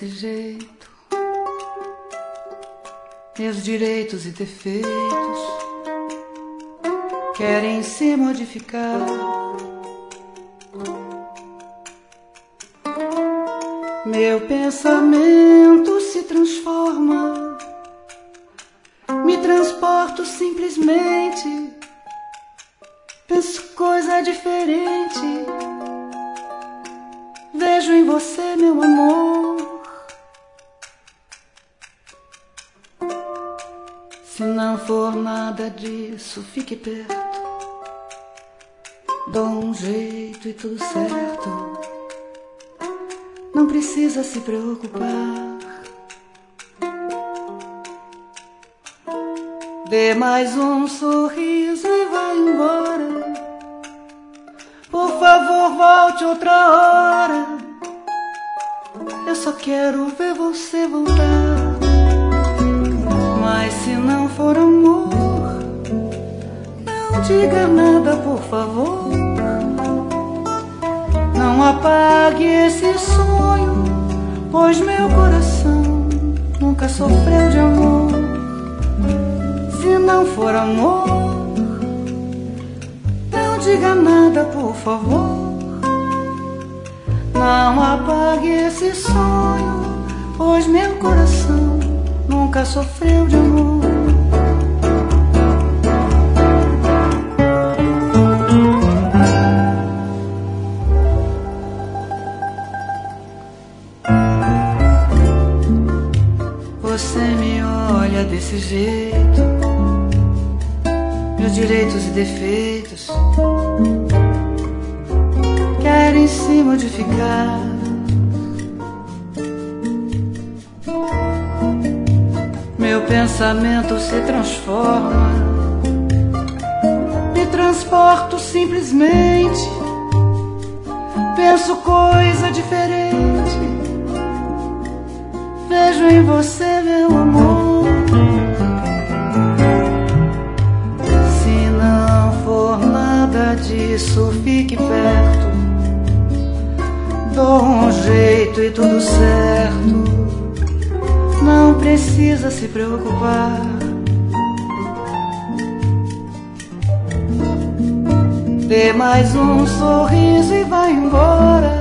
desse jeito, meus direitos e defeitos querem se modificar. Meu pensamento se transforma, me transporto simplesmente, penso coisa diferente. Vejo em você, meu amor. Se não for nada disso, fique perto. Dou um jeito e tudo certo. Não precisa se preocupar. Dê mais um sorriso e vá embora. Por favor, volte outra hora. Eu só quero ver você voltar. Mas se não for amor, não diga nada, por favor. Não apague esse sonho, pois meu coração nunca sofreu de amor. Se não for amor, não diga nada, por favor. Não apague esse sonho, pois meu coração nunca sofreu de amor. Você me olha desse jeito, meus direitos e defeitos querem se modificar. Meu pensamento se transforma, me transporto simplesmente, penso coisa diferente. Vejo em você, meu amor. Se não for nada disso, fique perto. Dou um jeito e tudo certo. Não precisa se preocupar. Dê mais um sorriso e vá embora.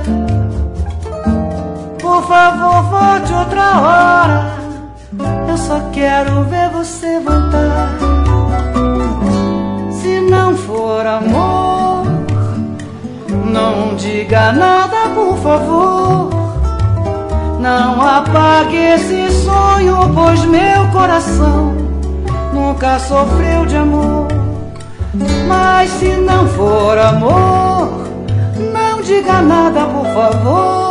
Por favor, volte outra hora. Eu só quero ver você voltar. Se não for amor, não diga nada, por favor. Não apague esse sonho, pois meu coração nunca sofreu de amor. Mas se não for amor, não diga nada, por favor.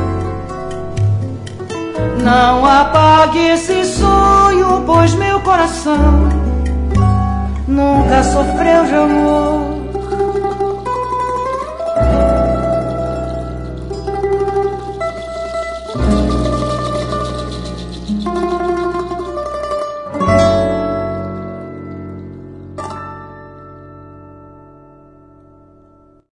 Não apague esse sonho, pois meu coração nunca sofreu de amor.